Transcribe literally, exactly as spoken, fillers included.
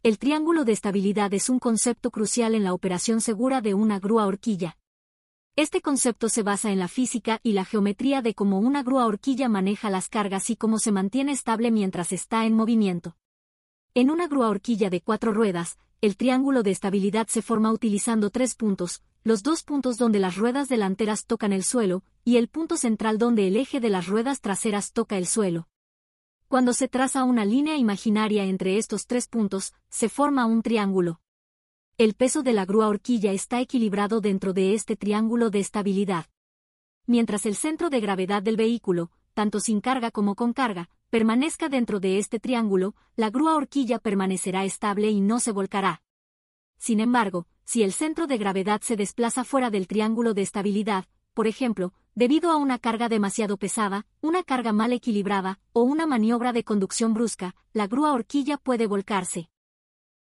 El triángulo de estabilidad es un concepto crucial en la operación segura de una grúa horquilla. Este concepto se basa en la física y la geometría de cómo una grúa horquilla maneja las cargas y cómo se mantiene estable mientras está en movimiento. En una grúa horquilla de cuatro ruedas, el triángulo de estabilidad se forma utilizando tres puntos, los dos puntos donde las ruedas delanteras tocan el suelo, y el punto central donde el eje de las ruedas traseras toca el suelo. Cuando se traza una línea imaginaria entre estos tres puntos, se forma un triángulo. El peso de la grúa horquilla está equilibrado dentro de este triángulo de estabilidad. Mientras el centro de gravedad del vehículo, tanto sin carga como con carga, permanezca dentro de este triángulo, la grúa horquilla permanecerá estable y no se volcará. Sin embargo, si el centro de gravedad se desplaza fuera del triángulo de estabilidad, por ejemplo, debido a una carga demasiado pesada, una carga mal equilibrada, o una maniobra de conducción brusca, la grúa horquilla puede volcarse.